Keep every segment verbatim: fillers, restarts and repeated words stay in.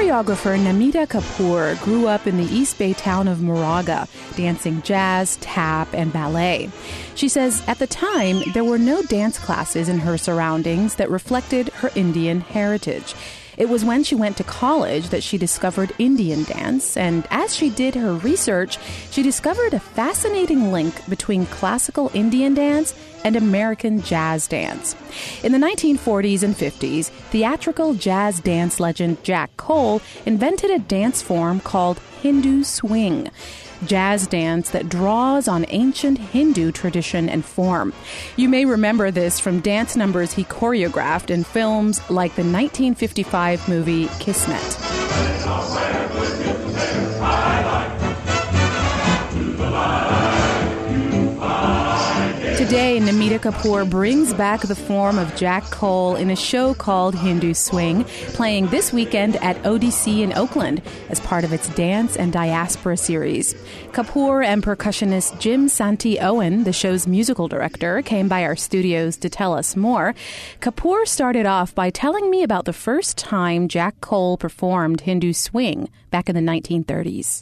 choreographer Namita Kapoor grew up in the East Bay town of Moraga, dancing jazz, tap, and ballet. She says at the time, there were no dance classes in her surroundings that reflected her Indian heritage. It was when she went to college that she discovered Indian dance, and as she did her research, she discovered a fascinating link between classical Indian dance and American jazz dance. In the nineteen forties and fifties, theatrical jazz dance legend Jack Cole invented a dance form called Hindu swing, jazz dance that draws on ancient Hindu tradition and form. You may remember this from dance numbers he choreographed in films like the nineteen fifty-five movie Kismet. Today, Namita Kapoor brings back the form of Jack Cole in a show called Hindu Swing, playing this weekend at O D C in Oakland as part of its Dance and Diaspora series. Kapoor and percussionist Jim Santi Owen, the show's musical director, came by our studios to tell us more. Kapoor started off by telling me about the first time Jack Cole performed Hindu Swing back in the nineteen thirties.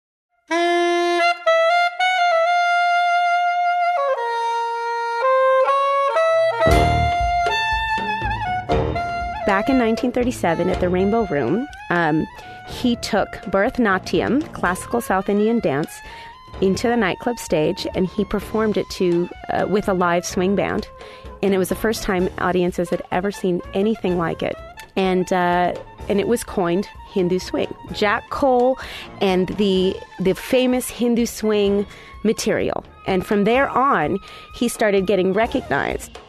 Back in nineteen thirty-seven at the Rainbow Room, um, he took Bharatanatyam, classical South Indian dance, into the nightclub stage, and he performed it to uh, with a live swing band. And it was the first time audiences had ever seen anything like it. And uh, and it was coined Hindu swing. Jack Cole and the the famous Hindu swing material. And from there on, he started getting recognized.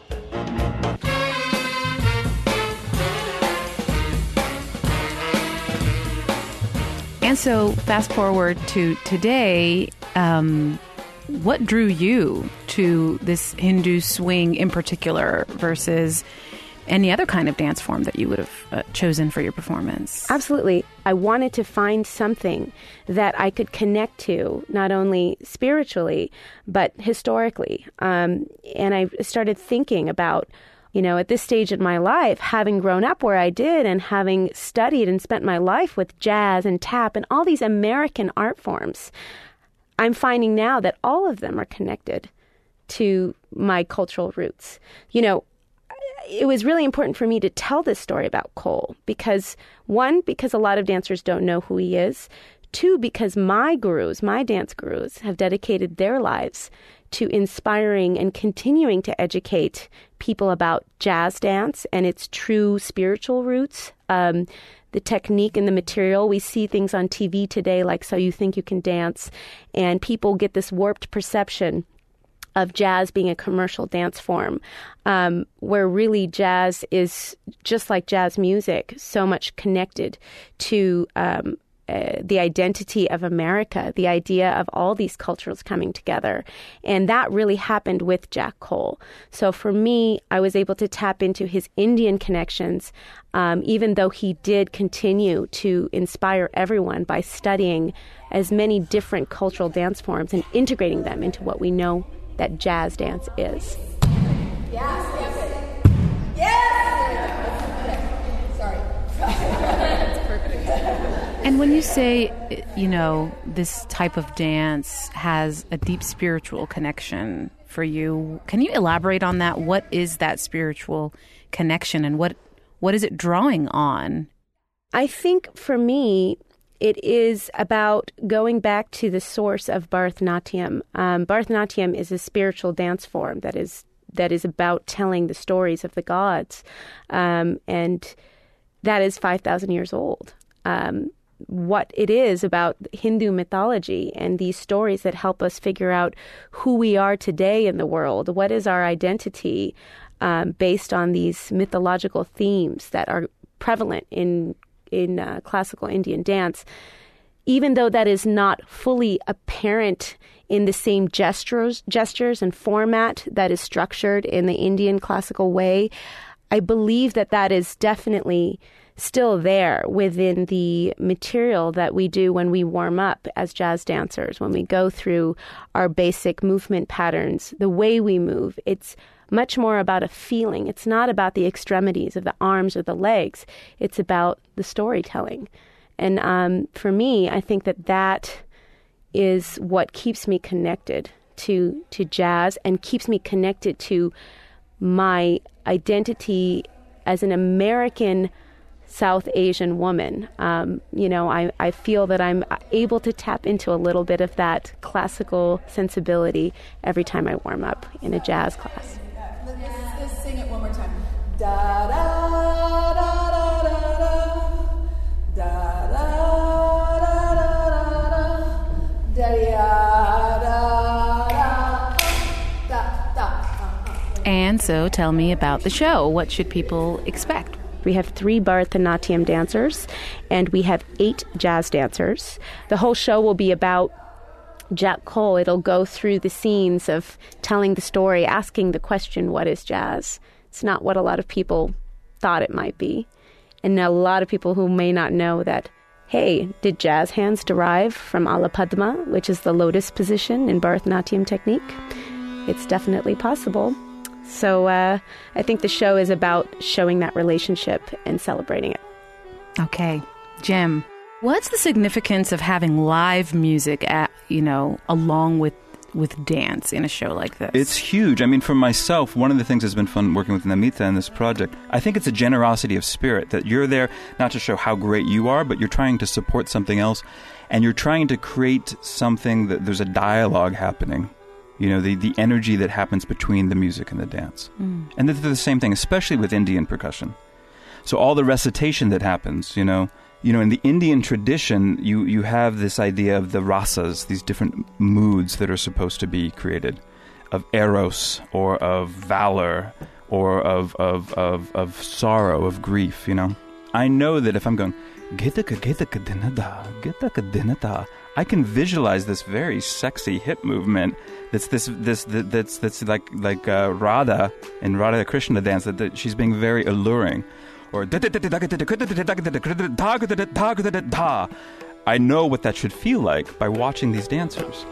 And so, fast forward to today, um, what drew you to this Hindu swing in particular versus any other kind of dance form that you would have uh, chosen for your performance? Absolutely. I wanted to find something that I could connect to, not only spiritually, but historically. Um, and I started thinking about, you know, at this stage in my life, having grown up where I did and having studied and spent my life with jazz and tap and all these American art forms, I'm finding now that all of them are connected to my cultural roots. You know, it was really important for me to tell this story about Cole because, one, because a lot of dancers don't know who he is. Two, because my gurus, my dance gurus, have dedicated their lives to inspiring and continuing to educate people about jazz dance and its true spiritual roots, um, the technique and the material. We see things on T V today like So You Think You Can Dance, and people get this warped perception of jazz being a commercial dance form, um, where really jazz is, just like jazz music, so much connected to um Uh, the identity of America, the idea of all these cultures coming together. And that really happened with Jack Cole. So for me, I was able to tap into his Indian connections, um, even though he did continue to inspire everyone by studying as many different cultural dance forms and integrating them into what we know that jazz dance is. Yes, yes. Yes! Sorry. That's perfect. And when you say, you know, this type of dance has a deep spiritual connection for you, can you elaborate on that? What is that spiritual connection and what what is it drawing on? I think for me, it is about going back to the source of Bharatanatyam. Um, Bharatanatyam is a spiritual dance form that is that is about telling the stories of the gods, um, and that is five thousand years old. Um, what it is about Hindu mythology and these stories that help us figure out who we are today in the world. What is our identity um, based on these mythological themes that are prevalent in in uh, classical Indian dance, even though that is not fully apparent in the same gestures, gestures and format that is structured in the Indian classical way. I believe that that is definitely still there within the material that we do when we warm up as jazz dancers, when we go through our basic movement patterns, the way we move. It's much more about a feeling. It's not about the extremities of the arms or the legs. It's about the storytelling. And um, for me, I think that that is what keeps me connected to to jazz and keeps me connected to my identity as an American South Asian woman. Um, you know, I, I feel that I'm able to tap into a little bit of that classical sensibility every time I warm up in a jazz class. Let's, let's sing it one more time. Da da da da da da da da da da da da da. And so tell me about the show. What should people expect? We have three Bharatanatyam dancers, and we have eight jazz dancers. The whole show will be about Jack Cole. It'll go through the scenes of telling the story, asking the question, what is jazz? It's not what a lot of people thought it might be. And a lot of people who may not know that, hey, did jazz hands derive from Alapadma, which is the lotus position in Bharatanatyam technique? It's definitely possible. So uh, I think the show is about showing that relationship and celebrating it. Okay. Jim, what's the significance of having live music, at, you know, along with with dance in a show like this? It's huge. I mean, for myself, one of the things that's been fun working with Namita in this project, I think it's a generosity of spirit, that you're there not to show how great you are, but you're trying to support something else, and you're trying to create something that there's a dialogue happening. You know, the, the energy that happens between the music and the dance. Mm. And they're the same thing, especially with Indian percussion. So all the recitation that happens, you know, you know, in the Indian tradition, you, you have this idea of the rasas, these different moods that are supposed to be created, of eros, or of valor, or of, of, of, of sorrow, of grief, you know. I know that if I'm going, I can visualize this very sexy hip movement that's this this that's that's like like uh, Radha in Radha Krishna dance, that, that she's being very alluring. Or I know what that should feel like by watching these dancers.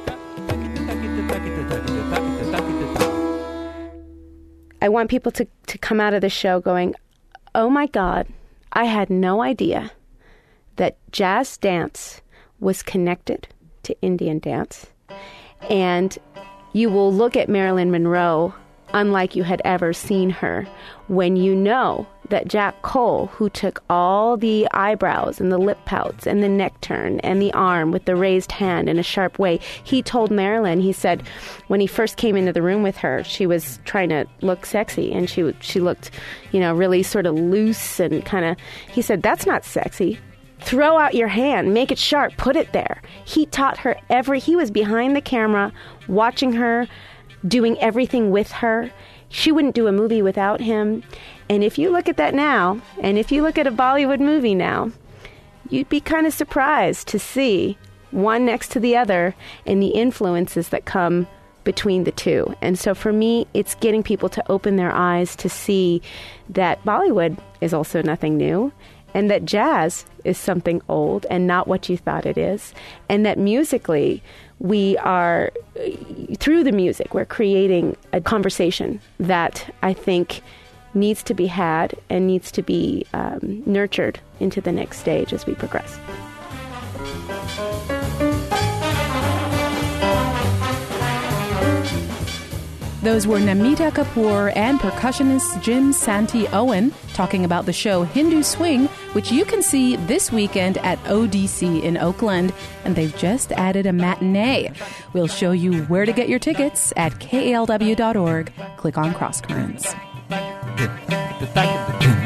I want people to, to come out of the show going, oh my God, I had no idea that jazz dance was connected to Indian dance. And you will look at Marilyn Monroe unlike you had ever seen her when you know that Jack Cole, who took all the eyebrows and the lip pouts and the neck turn and the arm with the raised hand in a sharp way, he told Marilyn, he said, when he first came into the room with her, she was trying to look sexy, and she she looked, you know, really sort of loose and kind of, he said, that's not sexy. Throw out your hand, make it sharp, put it there. He taught her every, he was behind the camera, watching her, doing everything with her. She wouldn't do a movie without him. And if you look at that now, and if you look at a Bollywood movie now, you'd be kind of surprised to see one next to the other and the influences that come between the two. And so for me, it's getting people to open their eyes to see that Bollywood is also nothing new, and that jazz is something old and not what you thought it is, and that musically, we are, through the music, we're creating a conversation that I think needs to be had and needs to be um, nurtured into the next stage as we progress. Those were Namita Kapoor and percussionist Jim Santee Owen talking about the show Hindu Swing, which you can see this weekend at O D C in Oakland. And they've just added a matinee. We'll show you where to get your tickets at K A L W dot org. Click on Cross Currents.